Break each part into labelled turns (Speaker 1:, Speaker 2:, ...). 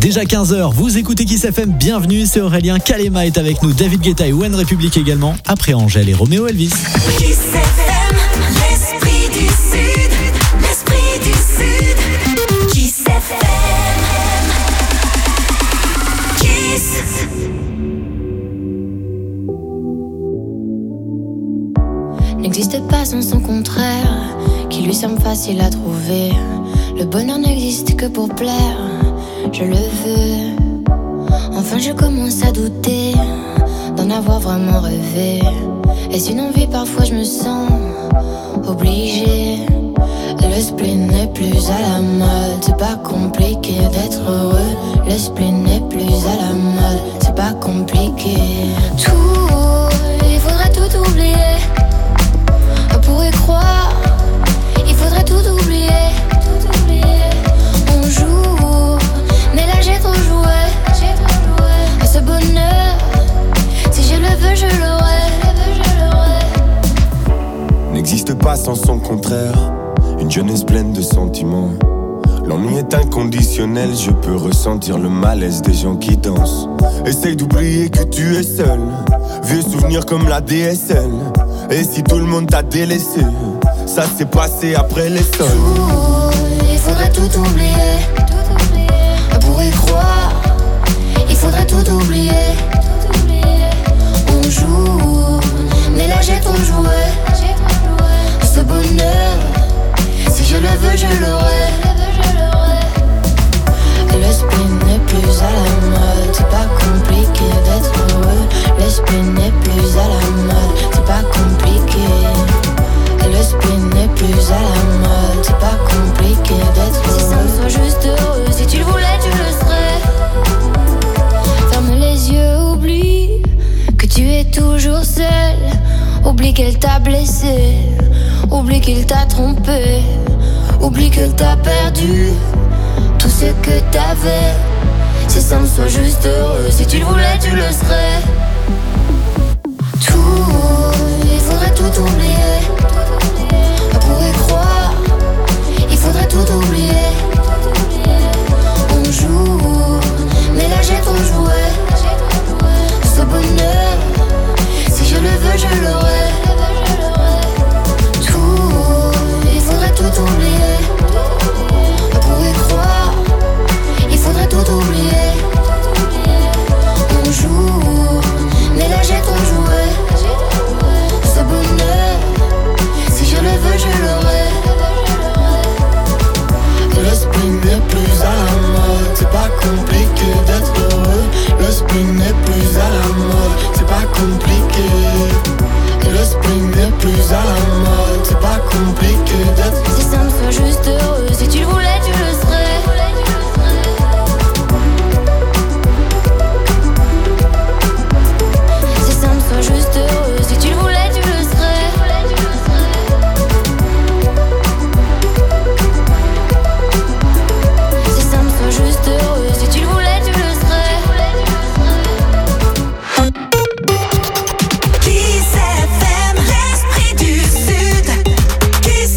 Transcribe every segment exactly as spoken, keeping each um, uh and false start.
Speaker 1: Déjà quinze heures, vous écoutez Kiss F M, bienvenue, c'est Aurélien. Kalema est avec nous, David Guetta et One Republic également. Après Angèle et Roméo Elvis.
Speaker 2: Kiss F M, l'esprit du Sud, l'esprit du Sud. Kiss F M, Kiss.
Speaker 3: N'existe pas sans son contraire, qui lui semble facile à trouver. Le bonheur n'existe que pour plaire, je le veux. Enfin je commence à douter d'en avoir vraiment rêvé. Est-ce une envie? Parfois je me sens obligée. Le spleen n'est plus à la mode, c'est pas compliqué d'être heureux. Le spleen n'est plus à la mode, c'est pas compliqué. Tout, il faudrait tout oublier. On pourrait croire, il faudrait tout oublier. Tout oublier. On joue, mais là j'ai trop joué. J'ai trop joué. À ce bonheur, si je le veux, je l'aurai.
Speaker 4: N'existe pas sans son contraire. Une jeunesse pleine de sentiments. L'ennui est inconditionnel, je peux ressentir le malaise des gens qui dansent. Essaye d'oublier que tu es seul. Vieux souvenirs comme la D S L. Et si tout le monde t'a délaissé, ça s'est passé après les sols.
Speaker 3: Tout, il faudrait tout oublier. Tout oublier. On pourrait croire, il faudrait tout oublier. Tout oublier. On joue, mais là j'ai trop joué. J'ai trop joué. Ce bonheur, si je le veux, je l'aurai. Le spleen n'est plus à la mode, c'est pas compliqué d'être heureux. Le spleen n'est plus à la mode, c'est pas compliqué. Le spleen n'est plus à la mode, c'est pas compliqué d'être heureux. Si ça me soit juste heureux, si tu le voulais, tu le serais. Ferme les yeux, oublie que tu es toujours seul. Oublie qu'elle t'a blessé, oublie qu'il t'a trompé, oublie qu'elle t'a perdu tout ce que t'avais. Si ça me soit juste heureux, si tu le voulais, tu le serais. Tout, il faudrait tout oublier. On pourrait croire, il faudrait tout oublier. On joue, mais là j'ai trop joué. Ce bonheur, si je le veux, je l'aurai. Tout, il faudrait tout oublier. On pourrait croire, il faudrait tout oublier. On joue, mais là j'ai trop joué. Ce bonheur, si je le veux, je l'aurai. Le spleen n'est plus à la mode, c'est pas compliqué d'être heureux. Le spleen n'est plus à la mode, c'est pas compliqué. Le spleen n'est plus à la mode, c'est pas compliqué d'être. Si ça me soit juste heureux, si tu le voulais, tu le serais. Si ça me soit juste heureux, si tu le voulais, tu le serais. Si ça me soit juste heureux, si tu le voulais, tu le serais.
Speaker 2: Kiss F M, l'esprit du Sud. Kiss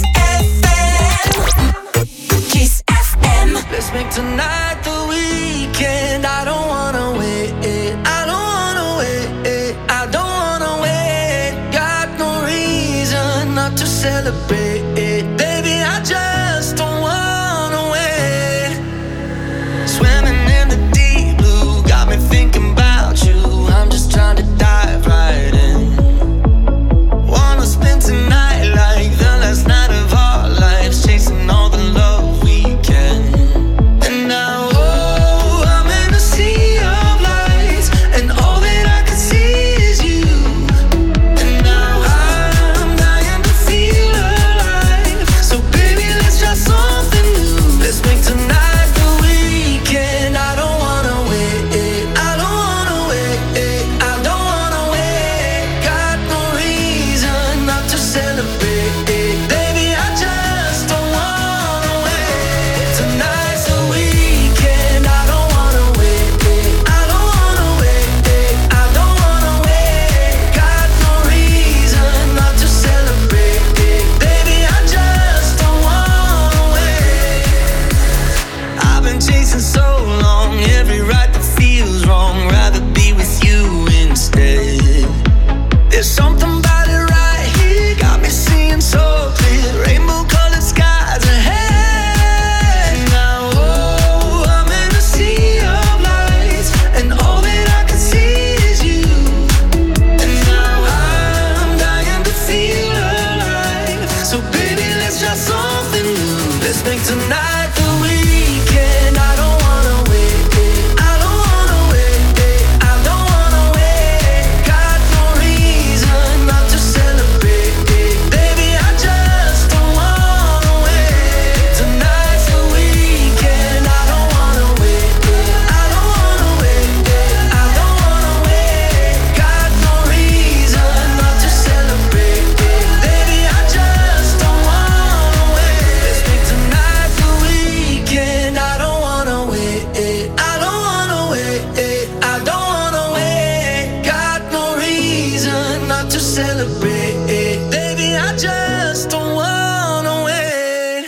Speaker 5: Tonight, the weekend, I don't wanna wait. I don't wanna wait. I don't wanna wait. Got no reason not to celebrate. Baby, I just don't wanna wait. Tonight's the weekend, I don't wanna wait. I don't wanna wait. I don't wanna wait. Got no reason not to celebrate. Baby, I just don't wanna wait. Let's make tonight the weekend. I don't wanna wait. I don't wanna wait. I don't wanna wait. Got no reason not to celebrate. Baby, I just don't wanna wait.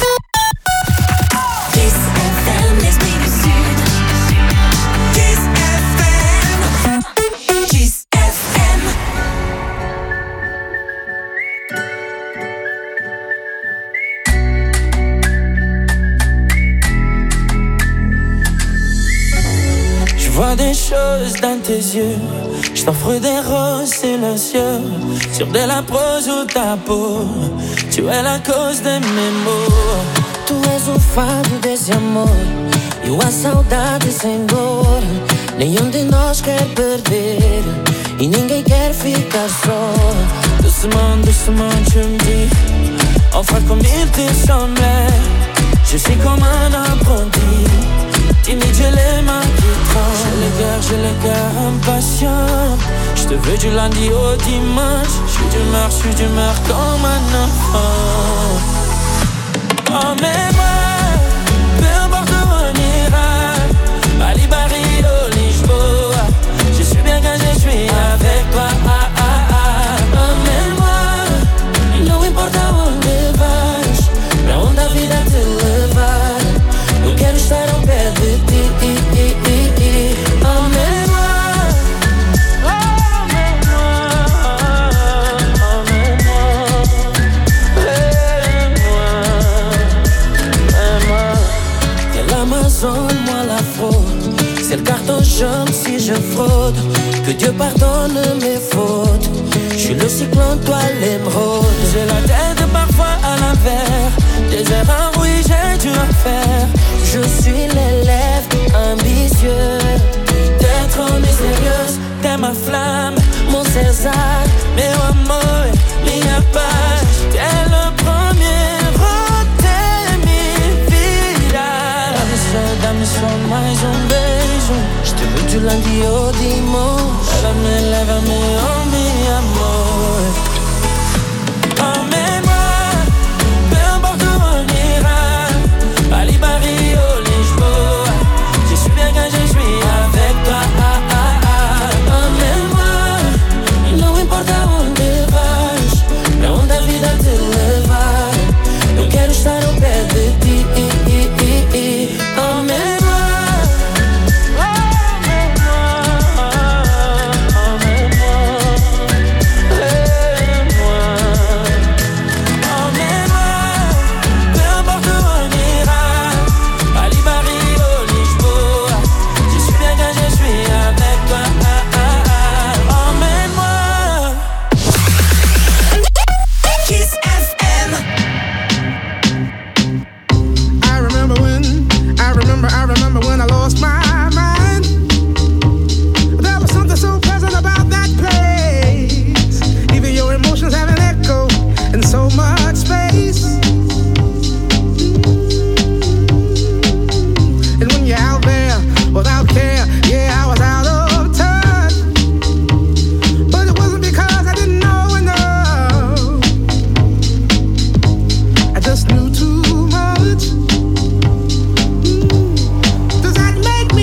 Speaker 2: Kiss F M, l'esprit du Sud. Kiss F M. Kiss F M.
Speaker 5: Je vois des choses dans tes yeux. Je t'offre des roses silencieux sur de la prose ou ta peau. Tu es la cause de mes maux.
Speaker 6: Tu és o fado desse amor e a saudade sem dor. Nenhum de nós quer perder e ninguém quer ficar só.
Speaker 5: Doucement, doucement, tu me dis enfin comme il te semblait. Je suis comme un apprenti, timide, j'ai les mains qui tremblent. J'ai le cœur, j'ai le cœur impatient. Je te veux du lundi au dimanche. Je suis d'humeur, je suis d'humeur comme un enfant. Emmène-moi, peu importe où on ira. Bali, Rio, Lisboa. Je suis bien quand je suis avec toi. Ah, ah, ah. Emmène-moi,
Speaker 6: Não importa onde vais, pra onde a vida te levar. Eu quero estar ao pé de ti.
Speaker 5: emmène-moi, emmène-moi, emmène-moi, emmène-moi.
Speaker 6: T'es l'Amazone, moi la fraude. C'est le carton jaune si je fraude. Que Dieu pardonne mes fautes. Je suis le cyclone, toi l'émeraude.
Speaker 5: J'ai la tête parfois à l'envers. Des erreurs, oui, j'ai dû en faire.
Speaker 6: Je suis l'élève ambitieux.
Speaker 5: T'es trop mystérieuse, t'es ma flamme,
Speaker 6: Mon César,
Speaker 5: meu amor, minha paz. T'es le premier, t'es minha vida. Dá-me só, dá-me só mais um beijo.
Speaker 6: je te veux du lundi au dimanche.
Speaker 5: Lève-me, lève-me, oh mi amor. Emmène-moi, peu importe où on ira. Bali, Rio, Lisboa. Je suis bien quand je suis avec toi. Ah, ah, ah.
Speaker 6: Emmène-moi, não importa onde vais, pra onde a vida te levar. Eu quero estar ao pé de ti.
Speaker 5: Emmène-moi, emmène-moi, emmène-moi, aime-moi. Emmène-moi, peu importe où on ira. Bali, Rio, Lisboa. Je suis bien quand je suis avec toi. Ah, ah, ah. Emmène-moi.
Speaker 2: Kiss F M.
Speaker 7: I remember when, I remember, I remember when I lost my mind. There was something so pleasant about that place. Even your emotions have an echo in so much space. And when you're out there without care, yeah, I was out of touch. But it wasn't because I didn't know enough. I just knew too much. Does that make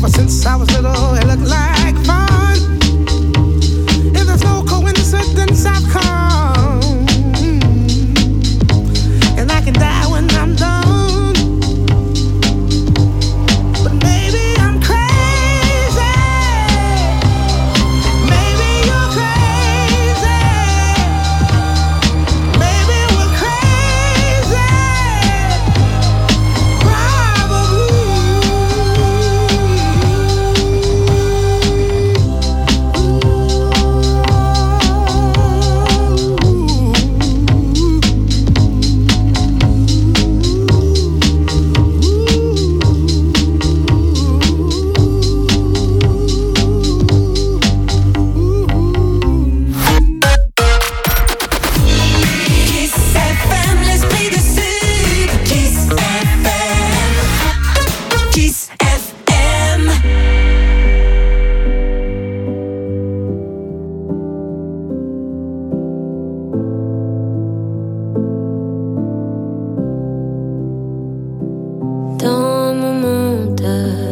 Speaker 7: Ever since I was little, it looked like fun. If there's no coincidence, I've come, and I can die when I'm done. But maybe I'm crazy. Maybe you're crazy. Maybe we're crazy.
Speaker 2: Kiss F M, l'esprit du Sud. Kiss F M. Kiss F M.
Speaker 3: Dans mon monde,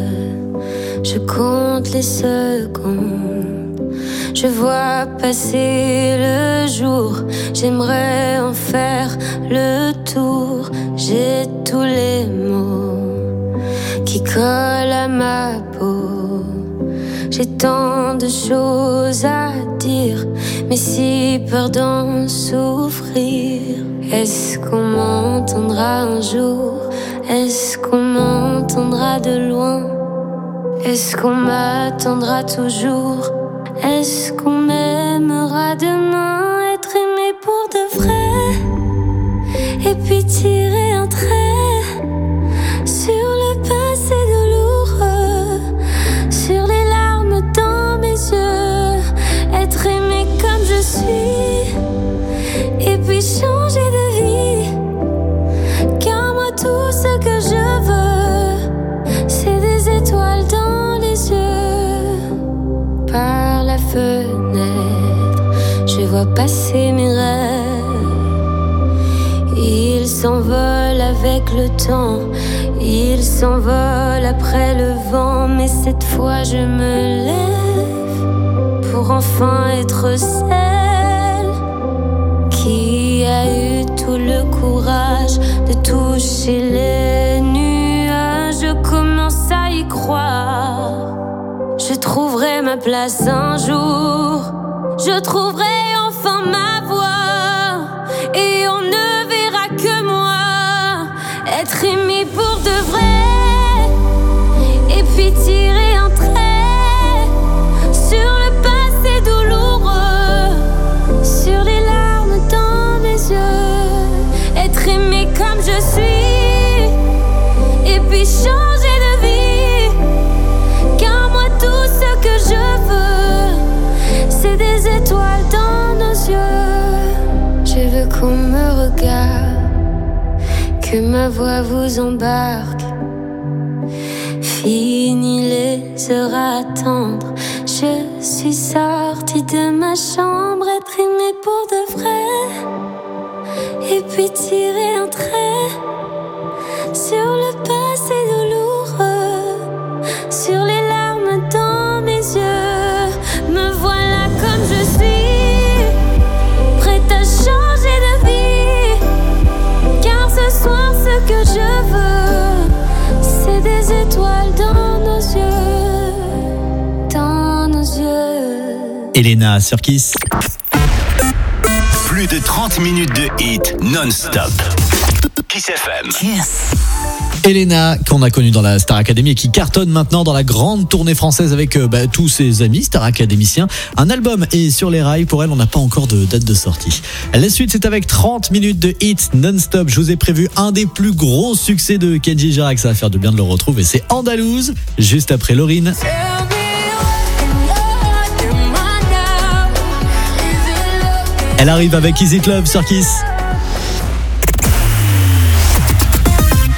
Speaker 3: je compte les secondes. Je vois passer le jour. J'aimerais en faire le tour. J'ai tous les mots qui collent à ma peau. J'ai tant de choses à dire, mais si peur d'en souffrir. Est-ce qu'on m'entendra un jour? Est-ce qu'on m'entendra de loin? Est-ce qu'on m'attendra toujours? Est-ce qu'on m'aimera demain? Être aimé pour de vrai, et puis tirer un trait sur le passé douloureux, sur les larmes dans mes yeux. Être aimé comme je suis, et puis changer de vie. Car moi tout ce que je veux, c'est des étoiles dans les yeux. Par la fenêtre, je vois passer mes rêves. Ils s'envolent avec le temps, ils s'envolent après le vent. Mais cette fois je me lève pour enfin être celle qui a eu tout le courage de toucher les nuages. Je commence à y croire. Je trouverai ma place un jour. Je trouverai enfin ma voix. Et on ne verra que moi. Être aimé pour de vrai. Et puis tirer un trait sur le passé douloureux, sur les larmes dans mes yeux. Être aimé comme je suis, et puis changer de vie. Car moi tout ce que je veux, c'est des étoiles dans nos yeux. Je veux qu'on me regarde, que ma voix vous embarque. Fini les heures à attendre, je suis sortie de ma chambre. Être aimée pour de vrai, et puis tirer un trait sur le passé douloureux, sur les larmes dans mes yeux. Me voilà comme je suis, prête à changer de vie. Car ce soir ce que je veux, c'est des étoiles dans nos yeux, dans nos yeux.
Speaker 1: Elena sur Kiss.
Speaker 8: Plus de trente minutes de hit non-stop. Kiss F M.
Speaker 1: Yes. Elena, qu'on a connue dans la Star Academy et qui cartonne maintenant dans la grande tournée française avec euh, bah, tous ses amis Star Académiciens. Un album est sur les rails. Pour elle, on n'a pas encore de date de sortie. La suite, c'est avec trente minutes de hits non-stop. Je vous ai prévu un des plus gros succès de Kenji Girac. Ça va faire du bien de le retrouver. C'est Andalouse, juste après Laurine. Elle arrive avec Is It Love sur Kiss.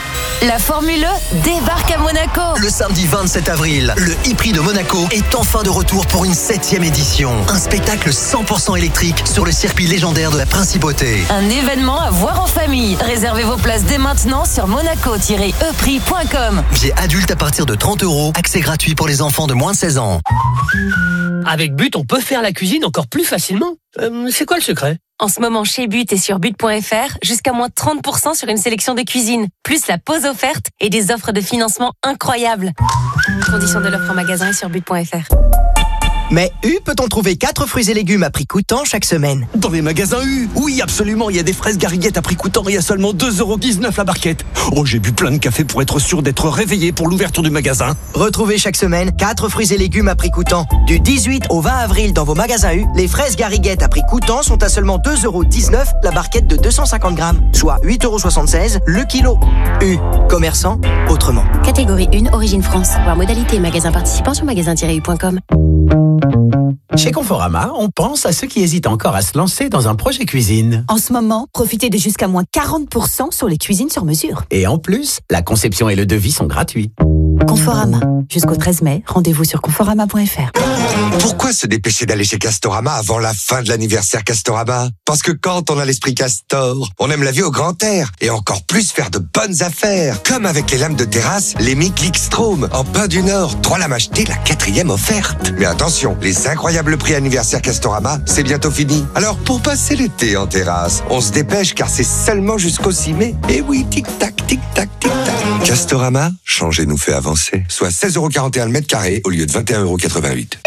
Speaker 9: La Formule E débarque à Monaco.
Speaker 10: Le samedi vingt-sept avril, le e-prix de Monaco est enfin de retour pour une septième édition. Un spectacle cent pour cent électrique sur le circuit légendaire de la Principauté.
Speaker 9: Un événement à voir en famille. Réservez vos places dès maintenant sur monaco tiret e prix point com.
Speaker 10: Billet adulte à partir de trente euros. Accès gratuit pour les enfants de moins de seize ans.
Speaker 11: Avec But, on peut faire la cuisine encore plus facilement. Euh, c'est quoi le secret ?
Speaker 12: En ce moment, chez But et sur but point f r, jusqu'à moins trente pour cent sur une sélection de cuisine, plus la pause offerte et des offres de financement incroyables. Conditions de l'offre en magasin et sur but point f r.
Speaker 13: Mais U peut-on trouver quatre fruits et légumes à prix coûtant chaque semaine?
Speaker 14: Dans les magasins U, oui absolument, il y a des fraises gariguettes à prix coûtant et à seulement deux euros dix-neuf la barquette. Oh, j'ai bu plein de café pour être sûr d'être réveillé pour l'ouverture du magasin.
Speaker 13: Retrouvez chaque semaine quatre fruits et légumes à prix coûtant. Du dix-huit au vingt avril dans vos magasins U, les fraises gariguettes à prix coûtant sont à seulement deux euros dix-neuf la barquette de deux cent cinquante grammes, soit huit euros soixante-seize le kilo. U, commerçant autrement.
Speaker 15: Catégorie un, origine France. Voir modalité magasin participant sur magasin tiret u point com.
Speaker 16: Chez Conforama, on pense à ceux qui hésitent encore à se lancer dans un projet cuisine.
Speaker 17: En ce moment, profitez de jusqu'à moins quarante pour cent sur les cuisines sur mesure.
Speaker 16: Et en plus, la conception et le devis sont gratuits.
Speaker 17: Conforama. Jusqu'au treize mai, rendez-vous sur conforama point f r.
Speaker 18: Pourquoi se dépêcher d'aller chez Castorama avant la fin de l'anniversaire Castorama? Parce que quand on a l'esprit Castor, on aime la vie au grand air et encore plus faire de bonnes affaires. Comme avec les lames de terrasse, les Mi Clickstrom en Pin du Nord. Trois lames achetées, la quatrième offerte. Mais attention, les incroyables prix anniversaire Castorama, c'est bientôt fini. Alors pour passer l'été en terrasse, on se dépêche car c'est seulement jusqu'au six mai. Et oui, tic-tac, tic-tac, tic-tac. Castorama, changer nous fait avancer. Soit seize euros quarante et un le mètre carré au lieu de vingt et un euros quatre-vingt-huit.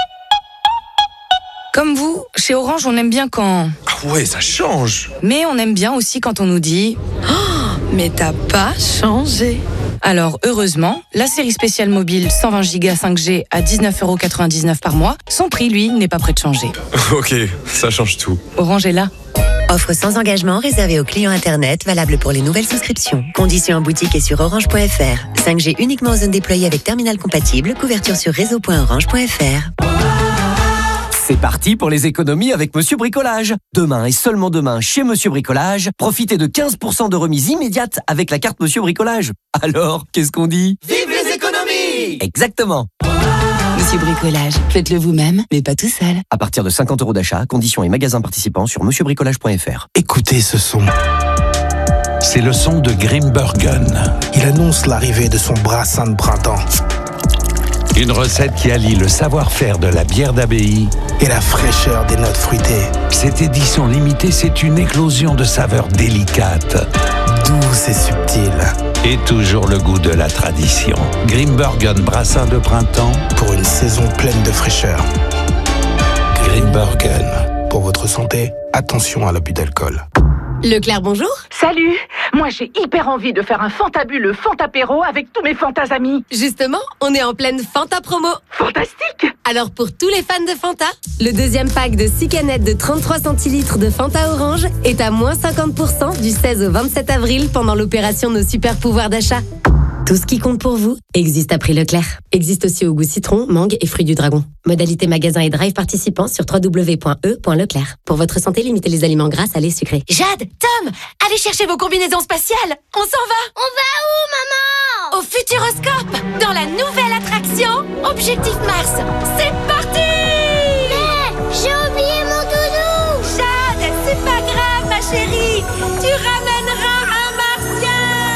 Speaker 19: Comme vous, chez Orange, on aime bien quand...
Speaker 18: Ah ouais, ça change.
Speaker 19: Mais on aime bien aussi quand on nous dit oh, « Mais t'as pas changé !» Alors, heureusement, la série spéciale mobile cent vingt giga cinq G à dix-neuf euros quatre-vingt-dix-neuf par mois, son prix, lui, n'est pas prêt de changer.
Speaker 18: Ok, ça change tout.
Speaker 19: Orange est là.
Speaker 15: Offre sans engagement réservée aux clients Internet, valable pour les nouvelles souscriptions. Conditions en boutique et sur orange point f r. cinq G uniquement en zone déployée avec terminal compatible. Couverture sur réseau point orange point f r.
Speaker 10: C'est parti pour les économies avec Monsieur Bricolage. Demain et seulement demain, chez Monsieur Bricolage, profitez de quinze pour cent de remise immédiate avec la carte Monsieur Bricolage. Alors, qu'est-ce qu'on dit?
Speaker 5: Vive les économies!
Speaker 10: Exactement.
Speaker 17: Monsieur Bricolage, faites-le vous-même, mais pas tout seul.
Speaker 10: À partir de cinquante euros d'achat, conditions et magasins participants sur monsieur bricolage point f r.
Speaker 20: Écoutez ce son. C'est le son de Grimbergen.
Speaker 21: Il annonce l'arrivée de son brassin de printemps.
Speaker 20: Une recette qui allie le savoir-faire de la bière d'abbaye
Speaker 21: et la fraîcheur des notes fruitées.
Speaker 20: Cette édition limitée, c'est une éclosion de saveurs délicates,
Speaker 21: douces et subtiles.
Speaker 20: Et toujours le goût de la tradition. Grimbergen brassin de printemps
Speaker 21: pour une saison pleine de fraîcheur. Grimbergen. Pour votre santé, attention à l'abus d'alcool.
Speaker 17: Leclerc, bonjour.
Speaker 22: Salut. Moi, j'ai hyper envie de faire un fantabuleux Fantapéro avec tous mes Fantas amis.
Speaker 17: Justement, on est en pleine Fanta promo.
Speaker 22: Fantastique.
Speaker 17: Alors, pour tous les fans de Fanta, le deuxième pack de six canettes de trente-trois centilitres de Fanta Orange est à moins cinquante pour cent du seize au vingt-sept avril pendant l'opération Nos super pouvoirs d'achat. Tout ce qui compte pour vous existe à prix Leclerc. Existe aussi au goût citron, mangue et fruits du dragon. Modalité magasin et drive participants sur w w w point e point leclerc. Pour votre santé, limitez les aliments gras, salés, sucrés.
Speaker 9: Jade, Tom, allez chercher vos combinaisons spatiales. On s'en va.
Speaker 3: On va où, maman?
Speaker 9: Au Futuroscope, dans la nouvelle attraction Objectif Mars. C'est parti.
Speaker 3: Mais j'ai oublié mon doudou.
Speaker 9: Jade, c'est pas grave, ma chérie. Tu ramèneras un martien.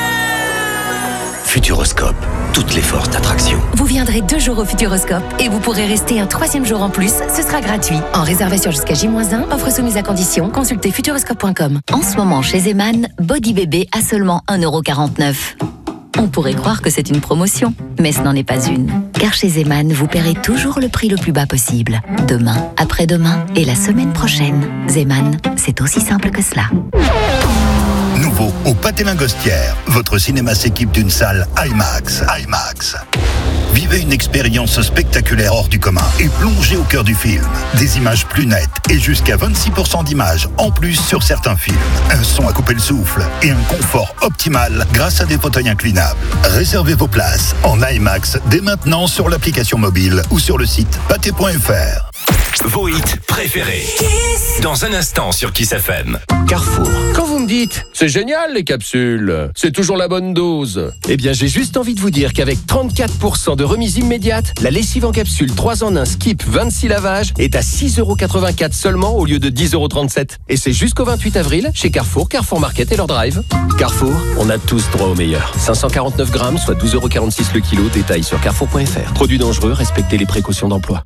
Speaker 8: Futuroscope, toutes les forces d'attraction.
Speaker 9: Vous viendrez deux jours au Futuroscope et vous pourrez rester un troisième jour en plus. Ce sera gratuit. En réservation jusqu'à J moins un, offre soumise à condition. Consultez futuroscope point com.
Speaker 15: En ce moment, chez Zeman, Body Bébé à seulement un euro quarante-neuf. On pourrait croire que c'est une promotion, mais ce n'en est pas une. Car chez Zeman, vous paierez toujours le prix le plus bas possible. Demain, après-demain et la semaine prochaine. Zeman, c'est aussi simple que cela.
Speaker 23: Nouveau au Pâté Lingostière, votre cinéma s'équipe d'une salle IMAX. IMAX. Vivez une expérience spectaculaire hors du commun et plongez au cœur du film. Des images plus nettes et jusqu'à vingt-six pour cent d'images en plus sur certains films. Un son à couper le souffle et un confort optimal grâce à des fauteuils inclinables. Réservez vos places en IMAX dès maintenant sur l'application mobile ou sur le site pâté point f r.
Speaker 8: Vos hits préférés. Dans un instant sur Kiss F M.
Speaker 24: Carrefour.
Speaker 25: Quand vous me
Speaker 4: me dites, c'est génial les capsules. C'est toujours la bonne dose. Eh bien, j'ai juste envie de vous dire qu'avec trente-quatre pour cent de remise immédiate, la lessive en capsule trois en un Skip vingt-six lavages est à six euros quatre-vingt-quatre seulement au lieu de dix euros trente-sept. Et c'est jusqu'au vingt-huit avril chez Carrefour, Carrefour Market et leur drive. Carrefour, on a tous droit au meilleur. cinq cent quarante-neuf grammes, soit douze euros quarante-six le kilo. Détail sur carrefour point f r. Produits dangereux, respectez les précautions d'emploi.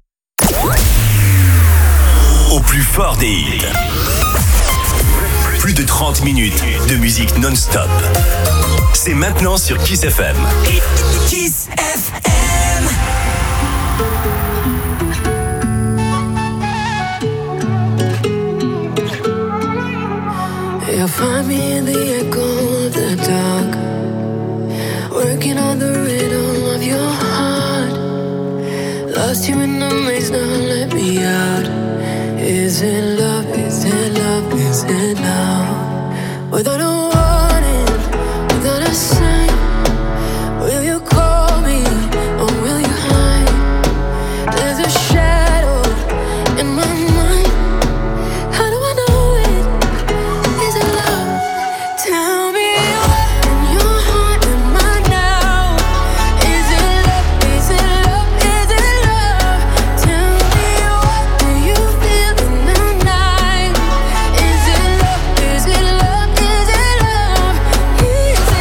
Speaker 8: Au plus fort des hits. Plus de trente minutes de musique non-stop. C'est maintenant sur Kiss F M.
Speaker 2: Kiss F M.
Speaker 5: You'll find me in the echo of the dark, working on the rhythm of your heart. Lost you in the maze, now let me out. Is it love, is it love, is it love? Without a warning, without a sign, will you call me or will you hide? There's a shadow in my mind. How do I know it? Is it love? Tell me what in your heart am I now? Is it love, is it love, is it love? Tell me what do you feel in the night? Is it love, is it love, is it love? Is it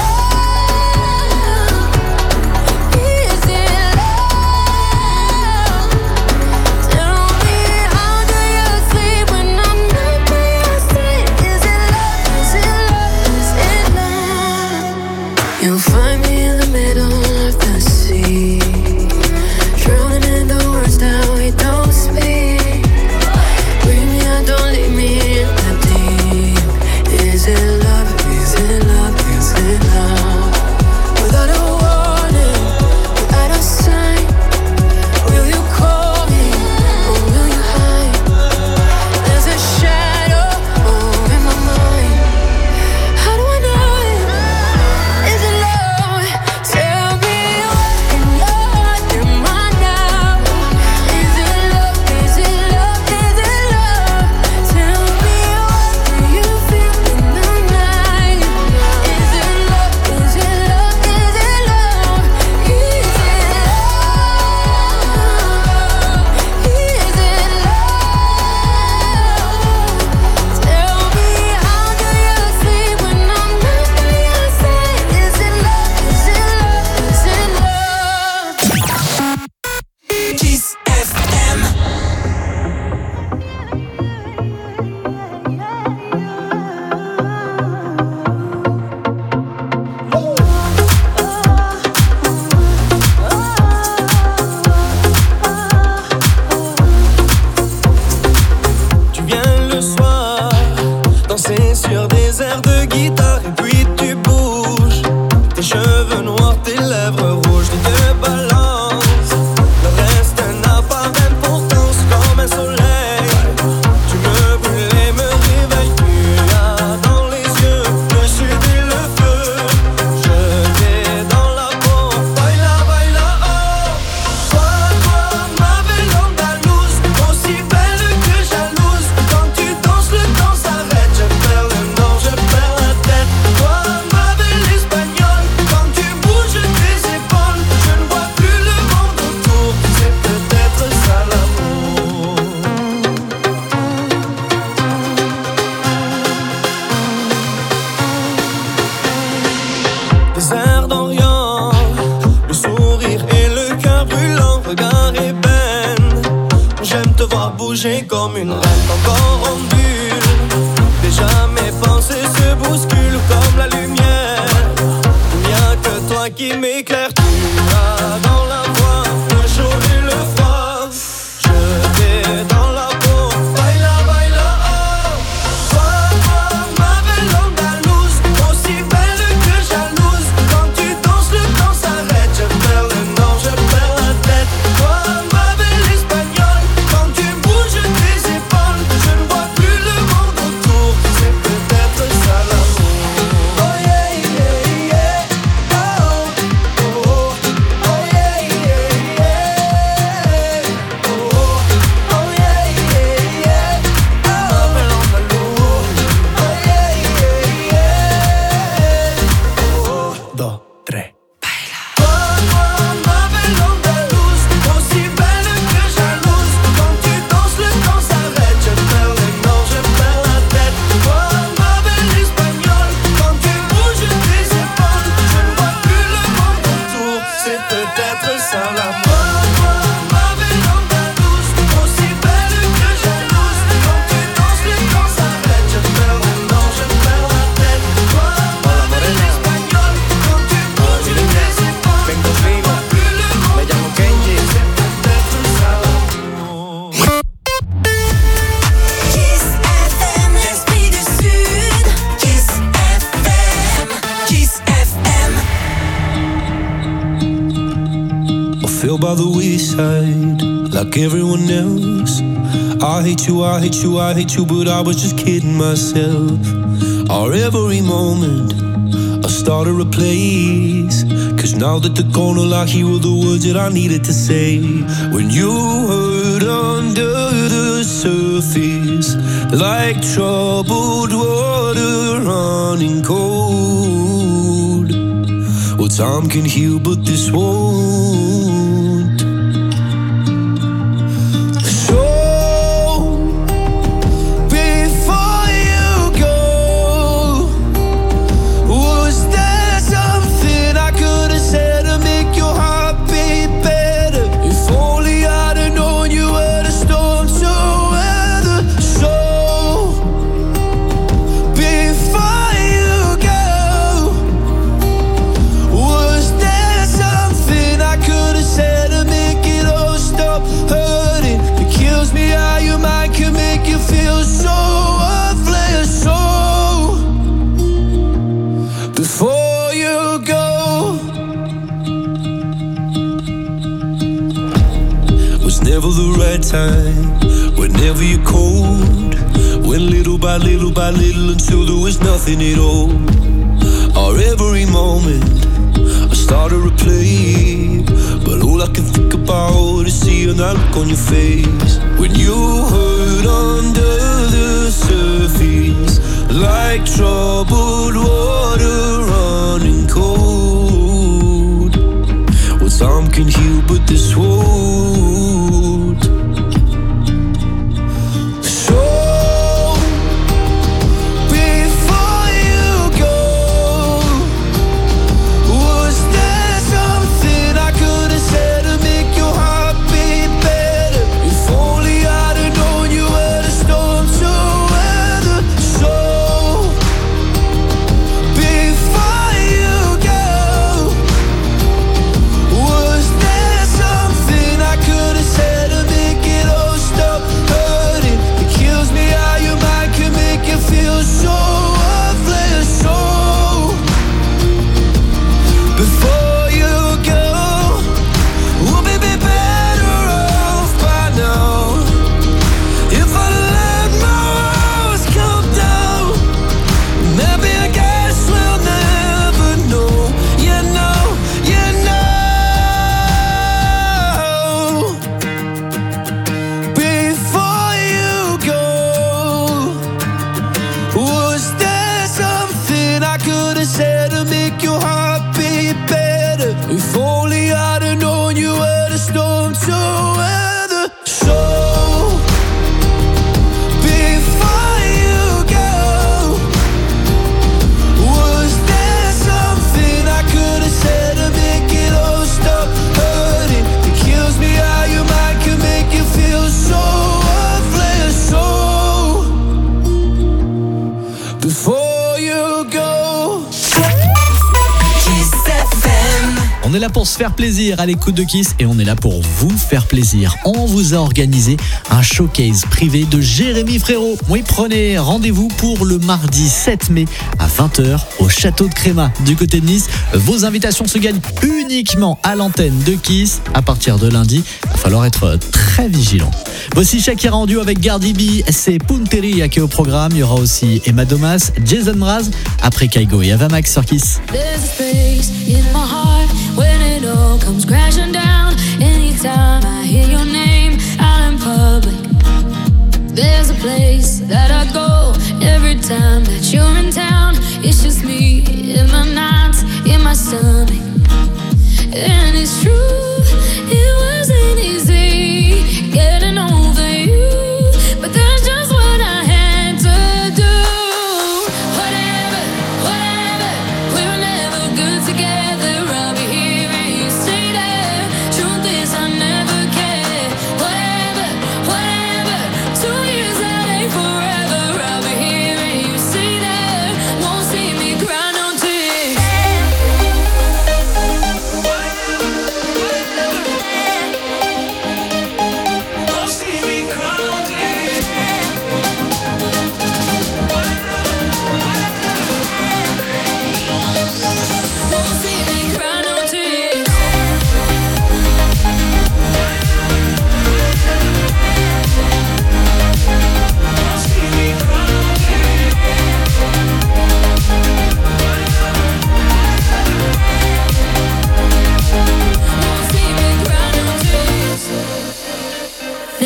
Speaker 5: love? Is it love? Tell me how do you sleep when I'm not by your side? Is it love, is it love, is it love? You'll find me in the middle of the sea, drowning in the words that we don't speak. Bring me out, don't leave me in the deep. Is it love, is it love, is it love? Without a warning, without a sign, will you call me or will you hide? There's a shadow oh, in my mind. How do I know it? Is it love? Tell me what in your heart am I now? Is it love? Is it love? Is it love? Tell me what do you feel in the night? Is it love? Is it love? Is it love? Is it love? Is it love? Tell me how do you sleep when I'm not by your side? Is it love? Is it love? Is it love?
Speaker 2: Kiss F M.
Speaker 5: Tu viens le soir, danser sur des airs de guitare et puis tu bouges. Tes cheveux noirs, tes lèvres rouges, tu te balances. Le reste n'a pas d'importance comme un soleil. Tu me brûles et me réveilles, tu as dans les yeux le sud et le feu. Je t'ai dans la peau, baila, baila, oh. Toi, toi, ma belle andalouse, aussi belle que jalouse. Quand tu danses, le temps s'arrête. Je perds le nord, je perds la tête. Toi, ma belle espagnole, quand tu bouges tes épaules, je ne vois plus le monde autour. C'est peut-être ça l'amour. Des airs d'Orient, le sourire et le cœur brûlant, regard ébène. J'aime te voir bouger comme une reine, encore en bulle. Déjà mes pensées se bousculent comme la lumière. Il n'y a que toi qui m'éclaire. Tu as dans la voix le chaud et le froid. Je t'ai dans la peau, baila, baila, oh. Toi, toi, ma belle andalouse, aussi belle que jalouse. Quand tu danses, le temps s'arrête. Je perds le nord, je perds la tête. Toi, ma belle espagnole, quand tu bouges tes épaules, je ne vois plus le monde autour. C'est peut-être ça l'amour. Oh yeah, yeah, yeah. Oh, oh, oh, oh yeah. peut-être ça l'amour.
Speaker 1: Fell by the wayside, like everyone else. I hate you, I hate you, I hate you, but I was just kidding myself. Our every moment, I started a place. Cause now that they're gone, all I hear were the words that I needed to say. When you hurt under the surface, like troubled water running cold. Well, time can heal, but this won't. Never the right time, whenever you're cold. Went little by little by little until there was nothing at all. Our every moment, I started to play, but all I can think about is seeing that look on your face. When you hurt under the surface, like troubled water running cold. Well, time can heal, but this won't.
Speaker 6: On est là pour se faire plaisir à l'écoute de Kiss et on est là pour vous faire plaisir. On vous a organisé un showcase privé de Jérémy Frérot. Oui, prenez rendez-vous pour le mardi sept mai à vingt heures au château de Créma du côté de Nice. Vos invitations se gagnent uniquement à l'antenne de Kiss à partir de lundi. Il va falloir être très vigilant. Voici Shakira en duo avec Cardi B, c'est Punteria qui est au programme. Il y aura aussi Emma Domas, Jason Mraz, après Kaigo et Avamax sur Kiss.
Speaker 3: When it all comes crashing down, anytime I hear your name out in public, there's a place that I go every time that you're in town. It's just me in my nights, in my stomach, and it's true, it wasn't easy getting over you, but that's just what I had to do. Whatever, whatever, we were never good together. I'll be here and you stay there.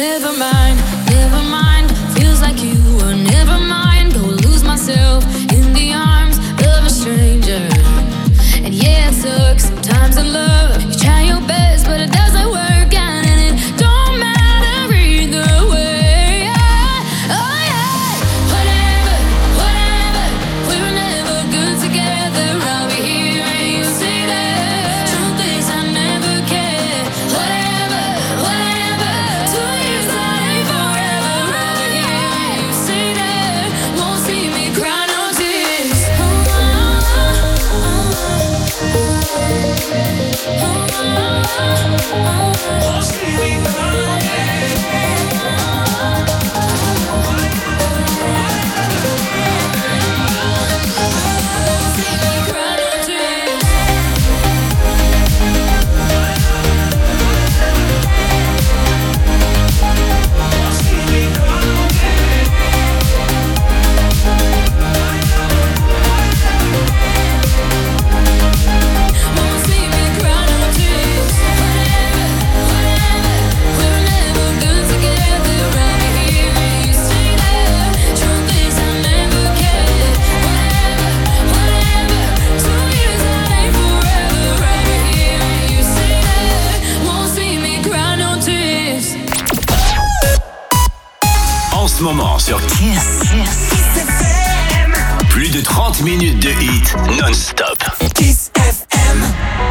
Speaker 3: Never mind, never mind. Feels like you were never mind. Go lose myself in the arms of a stranger. And yeah, it sucks sometimes in love. You try your best, but it doesn't work out, and it don't matter either way. Oh yeah, whatever, whatever. We were never good together. I'll be here and you say that. Truth is, I never cared. Whatever, whatever. Two years that ain't forever. I'll be here and you say that. Won't see me cry no tears. Oh, oh, oh, Won't see me cry.
Speaker 8: En ce moment sur Kiss, plus de trente minutes de hits non-stop. Kiss F M.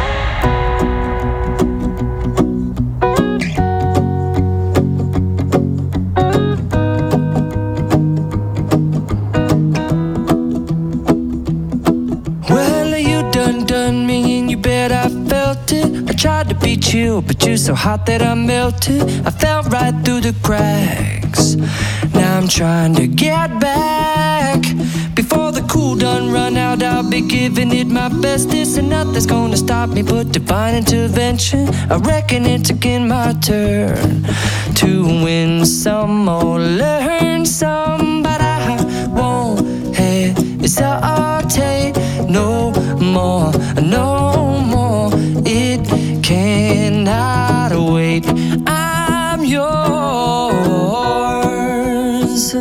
Speaker 5: Well, you done done me and you bet I felt it. I tried to be chill, but you're so hot that I melted. I fell right through the cracks. Now I'm trying to get back. Before the cool done run out, I'll be giving it my bestest, and nothing's gonna stop me but divine intervention. I reckon it's again my turn to win some or learn some, but I won't hesitate no more, no more. It cannot wait. I'm yours.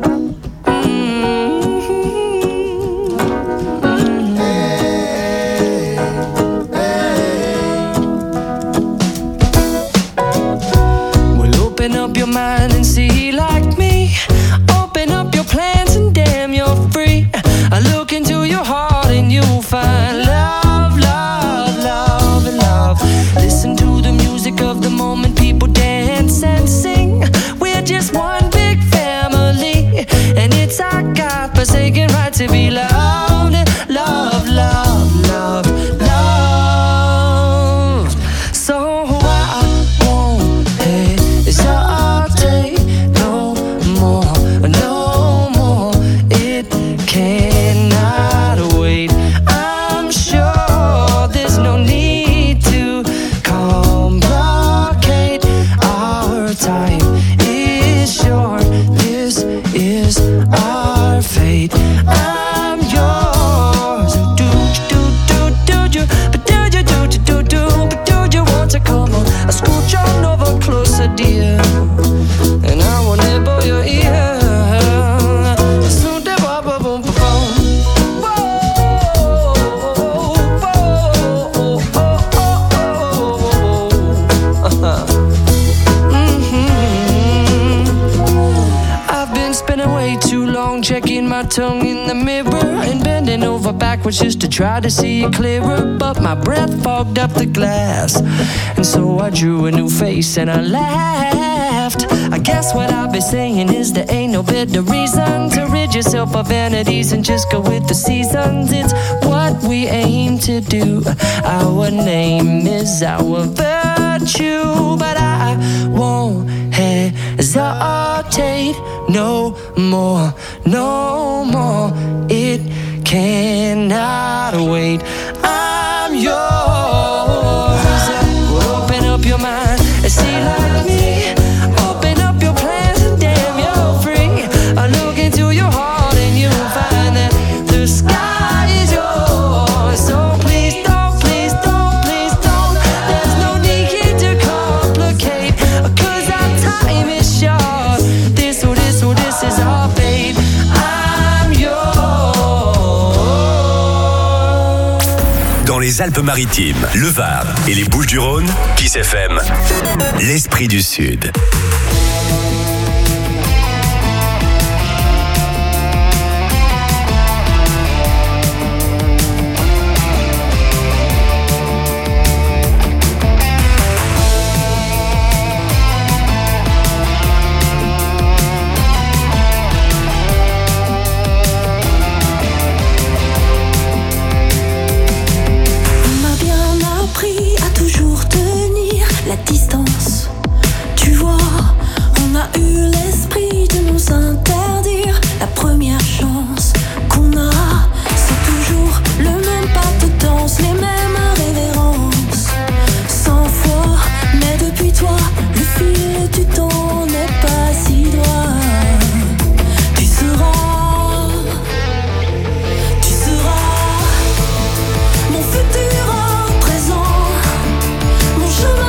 Speaker 5: Open up your mind and see like me. Open up your plans and damn, you're free. I look into your heart and you'll find love, love, love, and love. Listen to the music of the moment, people dance and sing. We're just one big family, and it's our God-forsaken right to be loved. Love, love, love, love. So I won't hesitate no more, no more. It cannot wait. I'm sure there's no need to complicate. Our time is short. This is our fate. I'm yours. Do do do do do, but do you do do do do, but do you want to come on? I scooch on over closer, dear, and I will nibble your ear. Soon the bop bop boom boom. I've been spending way too long checking my tongue in the mirror and bending over backwards just to try to see it clearer, but my breath fogged up the glass, and so I drew a new face and I laughed. I guess what I've been saying is there ain't no better reason to rid yourself of vanities and just go with the seasons. It's what we aim to do. Our name is our virtue, but I won't hesitate no more, no more. It cannot wait. I'm yours. Open up your mind and see like me. Open up your plans and damn, you're free. I look into your heart and you'll find that the sky is yours. So please don't, please don't, please don't. There's no need here to complicate, 'cause our time is
Speaker 8: Alpes-Maritimes, le Var et les Bouches-du-Rhône, Kiss F M, l'esprit du Sud.
Speaker 2: La distance, tu vois, on a eu l'esprit de nous interdire. La première chance qu'on a, c'est toujours le même pas de danse, les mêmes révérences. Cent fois, mais depuis toi, le fil du temps n'est pas si droit. Tu seras, tu seras mon futur en présent, mon chemin.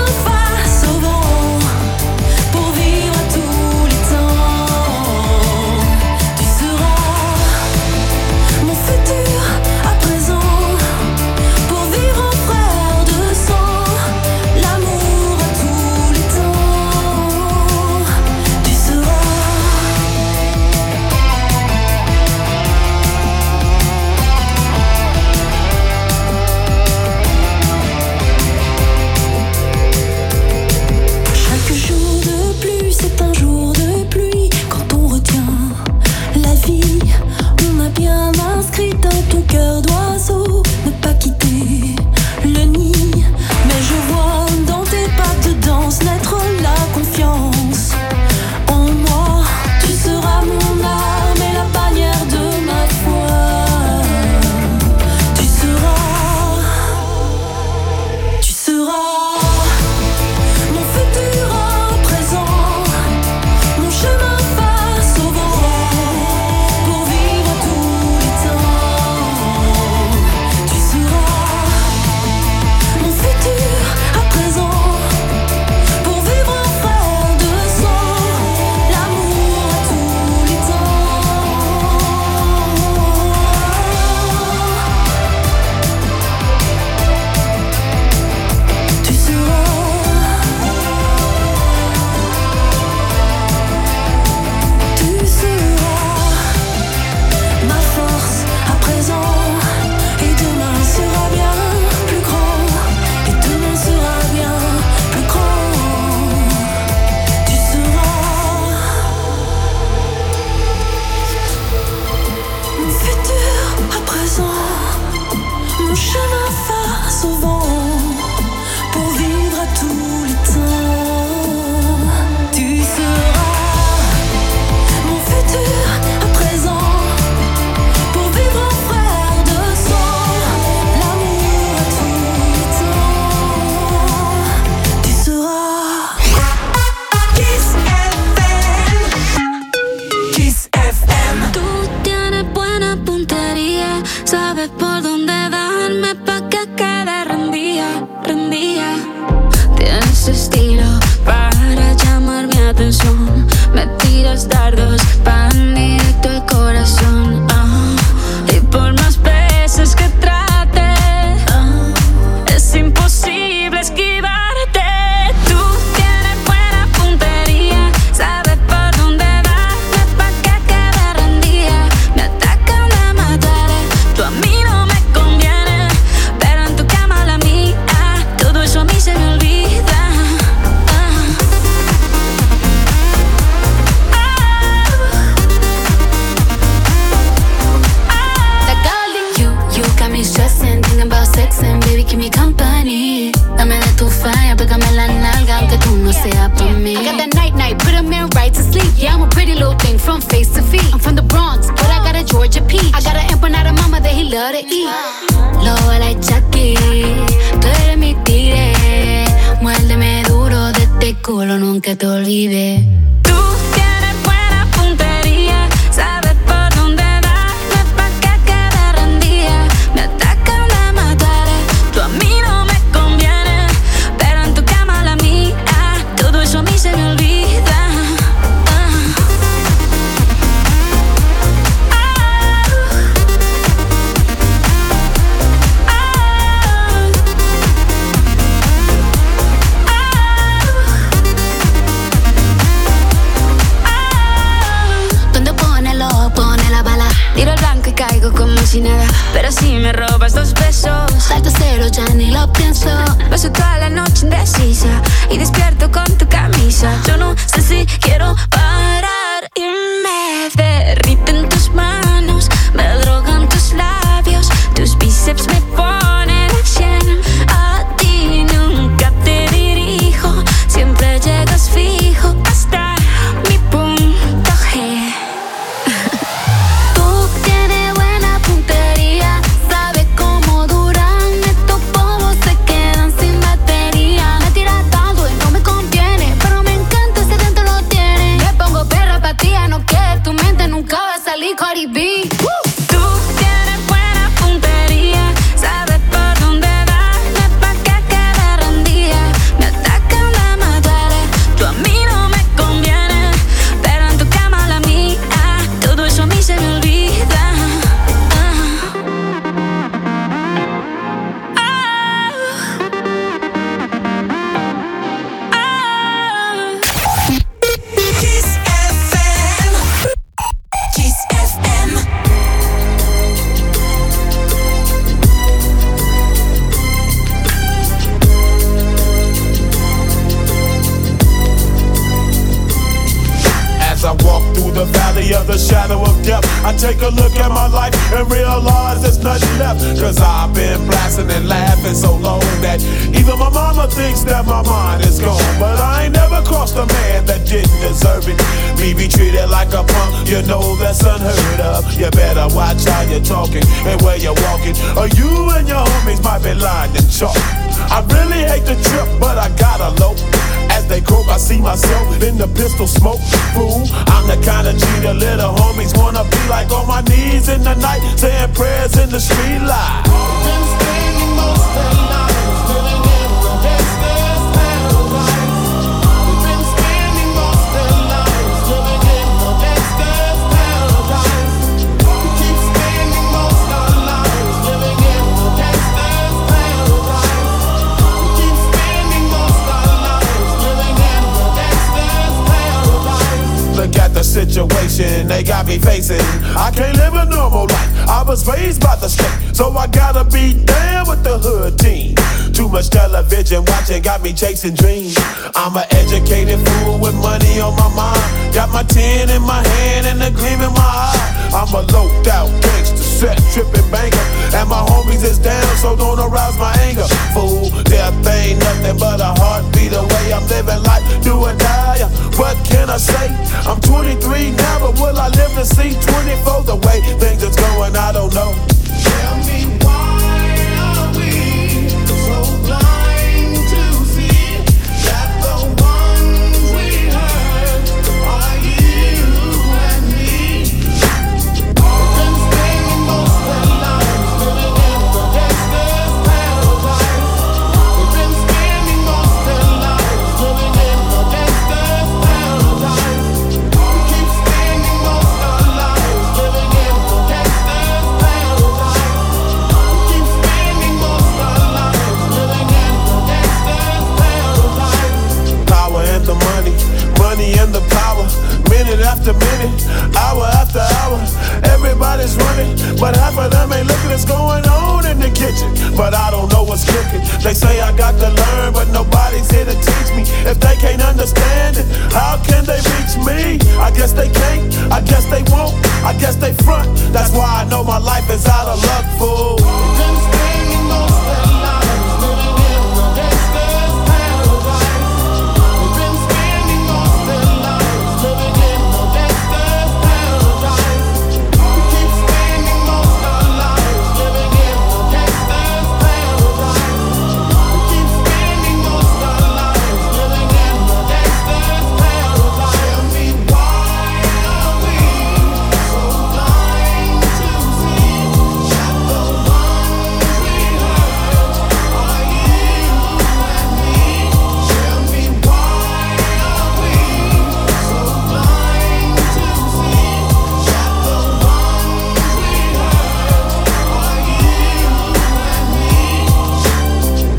Speaker 7: As I walk through the valley of the shadow of death, I take a look at my life and realize there's nothing left. Cause I've been blasting and laughing so long that even my mama thinks that my mind is gone. But I ain't never crossed a man that didn't deserve it. Me be treated like a punk, you know that's unheard of. You better watch how you're talking and where you're walking, or you and your homies might be lined in chalk. I really hate the trip, but I gotta low. As they croak, I see myself in the pistol smoke. Fool, I'm the kind of G the little homies wanna be like, on my knees in the night, saying prayers in the street light. Been spending most of the night living in the gangster's paradise. We've been spending most of the night living in the gangster's paradise. We keep spending most of our lives living in the gangster's paradise. We keep spending most of our lives living in the gangster's paradise. Look at the situation they got me facing. I can't live a normal life. I was raised by the state, so I gotta be down with the hood team. Too much television watching got me chasing dreams. I'm an educated fool with money on my mind. Got my tin in my hand and a gleam in my eye. I'm a loped out gangster, set tripping banker, and my homies is down, so don't arouse my anger. Fool, death ain't nothing but a heartbeat away. I'm living life, do or die. What can I say? I'm twenty-three now, but will I live to see twenty-four? The way things is going, I don't know. Tell me why are we so blind to see that the ones we hurt are you and me? We've been spending most of our lives living in the gangster's paradise. We've been spending most of our lives living in the gangster's paradise. We keep spending most of our lives living in the gangster's paradise. We keep spending most of our lives living in the gangster's paradise. Power and the money, money and the power. Minute after minute, hour after hour, everybody's running, but half of them ain't looking what's going on in the kitchen. But I don't know what's cooking. They say I got to learn, but nobody's here to teach me. If they can't understand it, how can they reach me? I guess they can't, I guess they won't, I guess they front. That's why I know my life is out of luck, fool. We've been spending most of our lives living in the gangster's paradise. We've been spending most of our lives living in the gangster's paradise. We keep spending most of our lives living in the gangster's paradise. We keep spending most of our lives living in the gangster's paradise. Tell me why are we so blind to see that the ones we hurt are you and me? Tell me why are we so blind to see that the ones we hurt are you and me?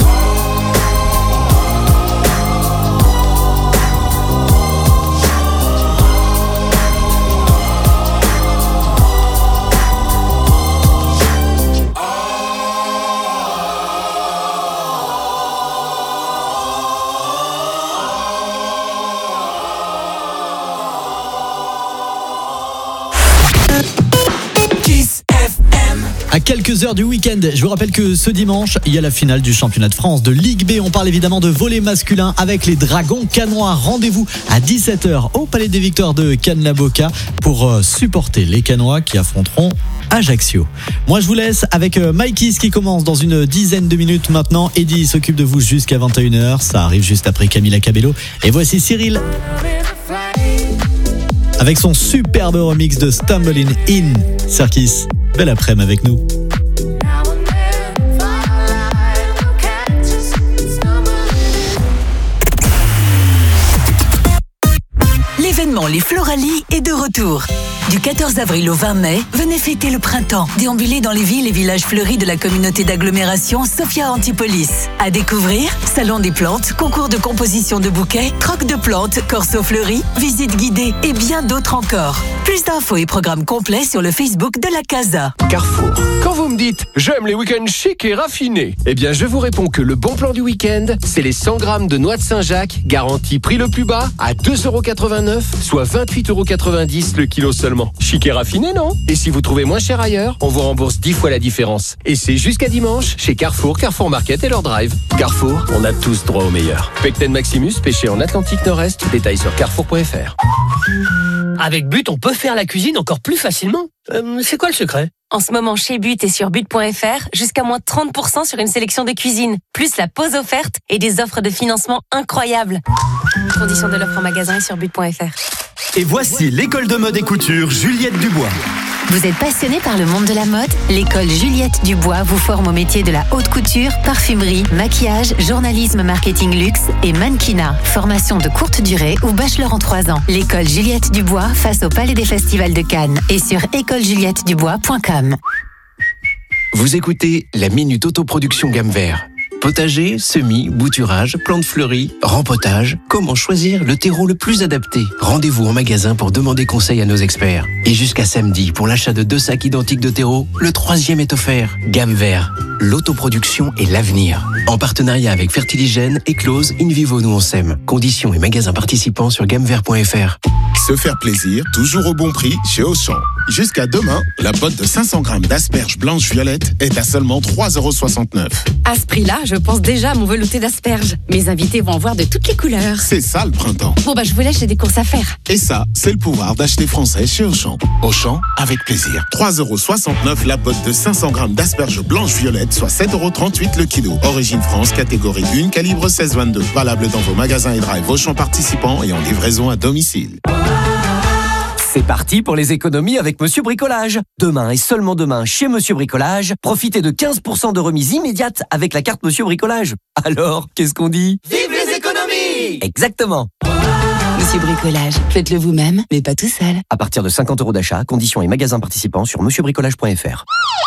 Speaker 2: Kiss F M.
Speaker 6: À quelques heures du week-end, je vous rappelle que ce dimanche, il y a la finale du championnat de France de Ligue B. On parle évidemment de volley masculin avec les Dragons Cannois. Rendez-vous à dix-sept heures au Palais des Victoires de Cannes-la-Boca pour euh, supporter les Cannois qui affronteront Ajaccio. Moi, je vous laisse avec euh, Mikeys qui commence dans une dizaine de minutes maintenant. Eddie s'occupe de vous jusqu'à vingt et une heures. Ça arrive juste après Camila Cabello. Et voici Cyril avec son superbe remix de Stumbling In. Serkis, belle après-midi avec nous.
Speaker 11: L'événement Les Floralies est de retour. Du quatorze avril au vingt mai, venez fêter le printemps. Déambulez dans les villes et villages fleuris de la communauté d'agglomération Sophia Antipolis. À découvrir, salon des plantes, concours de composition de bouquets, troc de plantes, corso fleuri, visite guidée et bien d'autres encore. Plus d'infos et programmes complets sur le Facebook de la Casa.
Speaker 4: Carrefour. Quand vous me dites « j'aime les week-ends chics et raffinés », eh bien je vous réponds que le bon plan du week-end, c'est les cent grammes de noix de Saint-Jacques, garantie prix le plus bas à deux euros quatre-vingt-neuf neuf, soit vingt-huit euros quatre-vingt-dix le kilo seulement. Chic et raffiné, non? Et si vous trouvez moins cher ailleurs, on vous rembourse dix fois la différence. Et c'est jusqu'à dimanche chez Carrefour, Carrefour Market et leur drive. Carrefour, on a tous droit au meilleur. Pecten Maximus, pêché en Atlantique Nord-Est, détail sur carrefour point f r.
Speaker 12: Avec But, on peut faire la cuisine encore plus facilement. Euh, c'est quoi le secret?
Speaker 13: En ce moment, chez But et sur but point f r, jusqu'à moins trente pour cent sur une sélection de cuisine, plus la pause offerte et des offres de financement incroyables. Conditions de l'offre en magasin et sur but point f r.
Speaker 14: Et voici l'école de mode et couture Juliette Dubois.
Speaker 11: Vous êtes passionné par le monde de la mode? L'école Juliette Dubois vous forme au métier de la haute couture, parfumerie, maquillage, journalisme, marketing luxe et mannequinat. Formation de courte durée ou bachelor en trois ans. L'école Juliette Dubois face au Palais des Festivals de Cannes et sur école juliette dubois point com.
Speaker 24: Vous écoutez la Minute Autoproduction Gamme Vert. Potager, semis, bouturage, plantes fleuries, rempotage. Comment choisir le terreau le plus adapté? Rendez-vous en magasin pour demander conseil à nos experts. Et jusqu'à samedi, pour l'achat de deux sacs identiques de terreau, le troisième est offert. Gamme Vert, l'autoproduction et l'avenir. En partenariat avec Fertiligène, Eclose, Invivo Nous on s'aime. Conditions et magasins participants sur gamme vert point f r.
Speaker 25: Se faire plaisir, toujours au bon prix chez Auchan. Jusqu'à demain, la botte de cinq cents grammes d'asperges blanches violettes est à seulement trois euros soixante-neuf.
Speaker 26: À ce prix-là, je pense déjà à mon velouté d'asperges. Mes invités vont en voir de toutes les couleurs.
Speaker 25: C'est ça le printemps.
Speaker 26: Bon bah je vous laisse, j'ai des courses à faire.
Speaker 25: Et ça, c'est le pouvoir d'acheter français chez Auchan. Auchan, avec plaisir. trois euros soixante-neuf la botte de cinq cents grammes d'asperges blanches violettes, soit sept euros trente-huit le kilo. Origine France, catégorie un, calibre seize vingt-deux. Valable dans vos magasins et drive Auchan participants et en livraison à domicile.
Speaker 10: C'est parti pour les économies avec Monsieur Bricolage. Demain et seulement demain, chez Monsieur Bricolage, profitez de quinze pour cent de remise immédiate avec la carte Monsieur Bricolage. Alors, qu'est-ce qu'on dit?
Speaker 5: Vive les économies!
Speaker 10: Exactement.
Speaker 26: Monsieur Bricolage, faites-le vous-même, mais pas tout seul.
Speaker 10: À partir de cinquante euros d'achat, conditions et magasins participants sur monsieur bricolage point f r.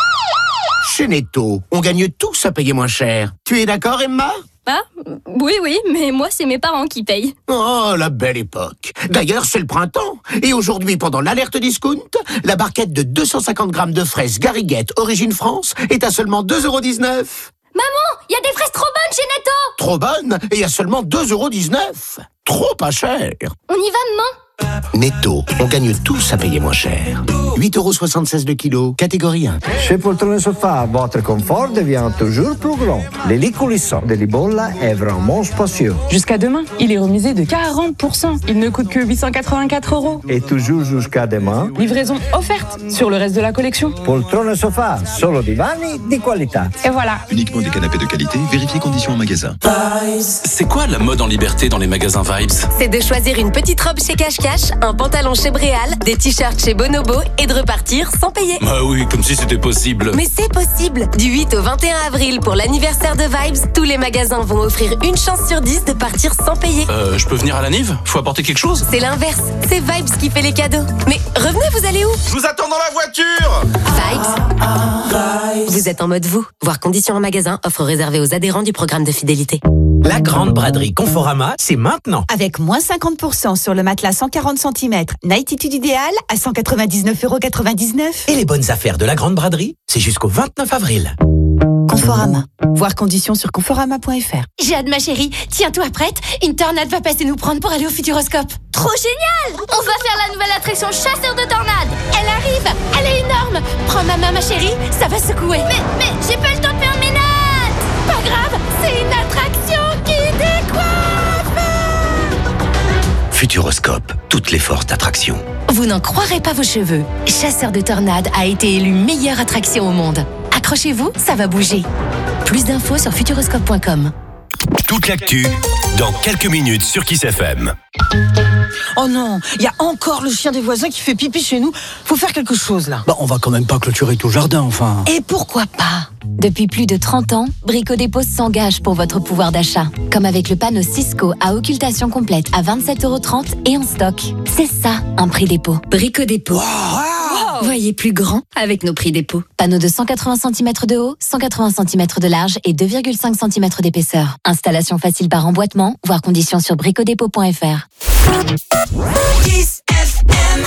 Speaker 16: Chez Netto, on gagne tous à payer moins cher. Tu es d'accord, Emma?
Speaker 27: Ah, oui, oui, mais moi, c'est mes parents qui payent.
Speaker 16: Oh, la belle époque. D'ailleurs, c'est le printemps. Et aujourd'hui, pendant l'alerte discount, la barquette de deux cent cinquante grammes de fraises Gariguette, origine France, est à seulement deux euros dix-neuf.
Speaker 27: Maman, il y a des fraises trop bonnes chez Netto.
Speaker 16: Trop bonnes et à seulement deux euros dix-neuf. Trop pas cher.
Speaker 27: On y va, maman?
Speaker 16: Netto, on gagne tous à payer moins cher. huit euros soixante-seize le kilo, catégorie un.
Speaker 28: Chez Poltrone Sofa, votre confort devient toujours plus grand. Les lits coulissants de Libolla est vraiment spacieux.
Speaker 19: Jusqu'à demain, il est remisé de quarante pour cent. Il ne coûte que huit cent quatre-vingt-quatre euros.
Speaker 28: Et toujours jusqu'à demain,
Speaker 19: livraison offerte sur le reste de la collection.
Speaker 28: Poltrone Sofa, solo divani di qualità.
Speaker 19: Et voilà.
Speaker 29: Uniquement des canapés de qualité, vérifiez conditions en magasin.
Speaker 30: C'est quoi la mode en liberté dans les magasins Vibes?
Speaker 17: C'est de choisir une petite robe chez Cache Cache, un pantalon chez Bréal, des t-shirts chez Bonobo et de repartir sans payer.
Speaker 30: Bah oui, comme si c'était possible.
Speaker 17: Mais c'est possible. Du huit au vingt et un avril pour l'anniversaire de Vibes, tous les magasins vont offrir une chance sur dix de partir sans payer.
Speaker 30: Euh, je peux venir à la Nive? Faut apporter quelque chose?
Speaker 17: C'est l'inverse. C'est Vibes qui fait les cadeaux. Mais revenez, vous allez où?
Speaker 7: Je vous attends dans la voiture.
Speaker 17: Vibes. Vous êtes en mode vous. Voir conditions en magasin, offre réservée aux adhérents du programme de fidélité.
Speaker 16: La grande braderie Conforama, c'est maintenant.
Speaker 31: Avec moins cinquante pour cent sur le matelas cent quarante centimètres, Nightitude idéal à cent quatre-vingt-dix-neuf euros quatre-vingt-dix-neuf.
Speaker 16: Et les bonnes affaires de la grande braderie, c'est jusqu'au vingt-neuf avril.
Speaker 31: Conforama. Voir conditions sur conforama point f r.
Speaker 27: J'ai hâte, ma chérie. Tiens-toi prête. Une tornade va passer nous prendre pour aller au Futuroscope. Trop génial! On va faire la nouvelle attraction chasseur de tornades. Elle arrive. Elle est énorme. Prends ma main, ma chérie. Ça va secouer. Mais, mais, j'ai pas le temps de faire mes notes. Pas grave. C'est une attraction qui décoiffe.
Speaker 8: Futuroscope, toutes les forces d'attraction.
Speaker 11: Vous n'en croirez pas vos cheveux. Chasseur de tornades a été élu meilleure attraction au monde. Accrochez-vous, ça va bouger. Plus d'infos sur futuroscope point com.
Speaker 8: Toute l'actu, dans quelques minutes sur Kiss F M.
Speaker 32: Oh non, il y a encore le chien des voisins qui fait pipi chez nous. Faut faire quelque chose là.
Speaker 6: Bah, on va quand même pas clôturer tout le jardin, enfin.
Speaker 32: Et pourquoi pas?
Speaker 15: Depuis plus de trente ans, Brico Dépôt s'engage pour votre pouvoir d'achat. Comme avec le panneau Cisco à occultation complète à vingt-sept euros trente et en stock. C'est ça, un prix dépôt. Brico Dépôt. Wow. Voyez plus grand avec nos prix dépôt. Panneau de cent quatre-vingts centimètres de haut, cent quatre-vingts centimètres de large et deux virgule cinq centimètres d'épaisseur. Installation facile par emboîtement, voir conditions sur brico dépôt point f r.
Speaker 5: Kiss F M.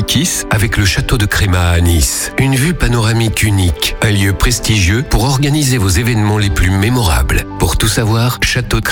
Speaker 1: Kiss avec le château de Créma à Nice. Une vue panoramique unique, un lieu prestigieux pour organiser vos événements les plus mémorables. Pour tout savoir, château de